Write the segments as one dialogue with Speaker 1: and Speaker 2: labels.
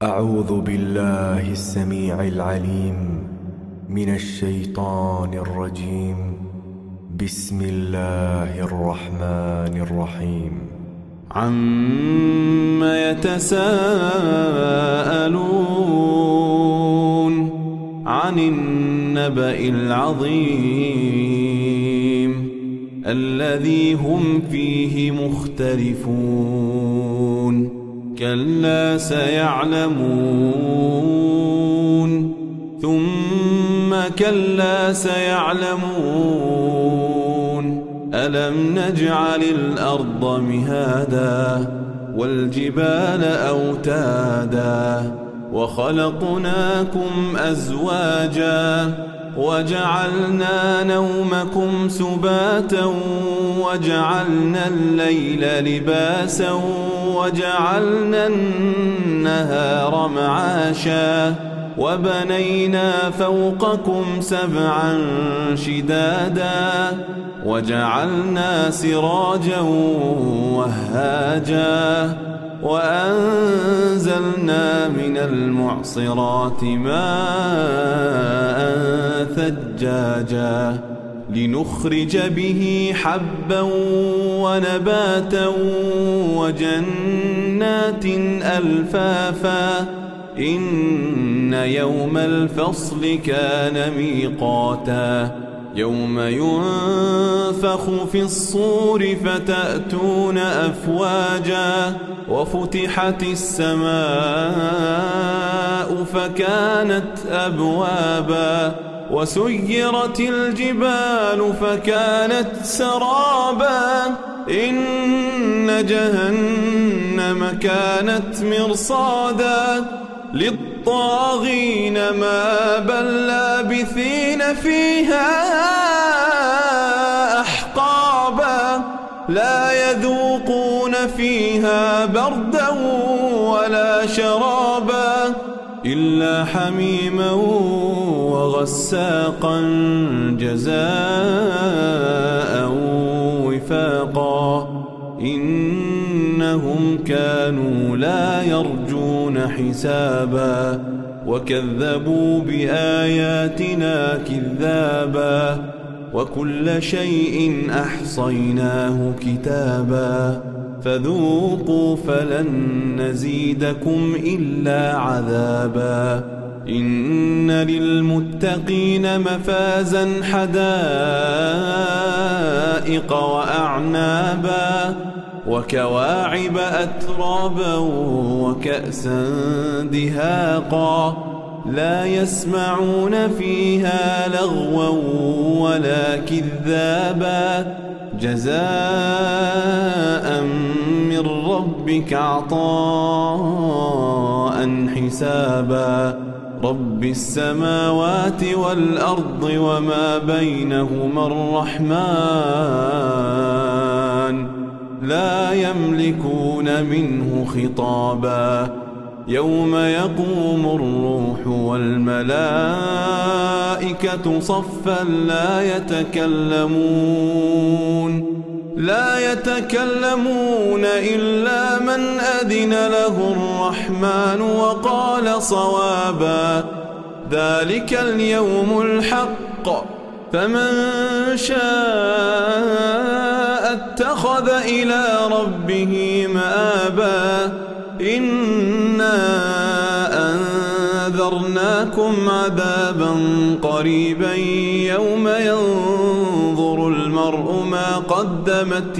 Speaker 1: أعوذ بالله السميع العليم من الشيطان الرجيم. بسم الله الرحمن الرحيم.
Speaker 2: عما يتساءلون عن النبأ العظيم الذي هم فيه مختلفون. كلا سيعلمون ثم كلا سيعلمون ألم نجعل الأرض مهادا والجبال أوتادا وخلقناكم أزواجا وجعلنا نومكم سباتا وجعلنا الليل لباسا وجعلنا النهار معاشا وبنينا فوقكم سبعا شدادا وجعلنا سراجا وهاجا وأنزلنا من المعصرات ماء ثجاجا لنخرج به حبا ونباتا وجنات ألفافا إن يوم الفصل كان ميقاتا يوم ينفخ في الصور فتأتون أفواجا وفتحت السماء فكانت أبوابا وسيرت الجبال فكانت سرابا إن جهنم كانت مرصادا للطاغين مآبا لابثين فيها أحقابا لا يذوقون فيها بردا ولا شرابا إلا حميما وغساقا جزاء وفاقا إنهم كانوا لا يرجون حسابا وكذبوا بآياتنا كذابا وكل شيء أحصيناه كتابا فذوقوا فلن نزيدكم إلا عذابا إن للمتقين مفازا حدائق وأعنابا وكواعب أترابا وكأسا دهاقا لا يسمعون فيها لغوا ولا كذابا جزاء من ربك عطاء حسابا رب السماوات والأرض وما بينهما الرحمن لا يملكون منه خطابا يوم يقوم الروح والملائكة صفا لا يتكلمون إلا من أذن له الرحمن وقال صوابا ذلك اليوم الحق فمن شاء اتخذ إلى ربه مآبا إنا أنذرناكم عذابا قريبا يوم ينظر المرء ما قدمت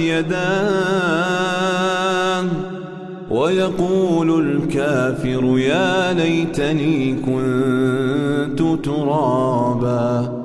Speaker 2: يداه ويقول الكافر يا ليتني كنت ترابا.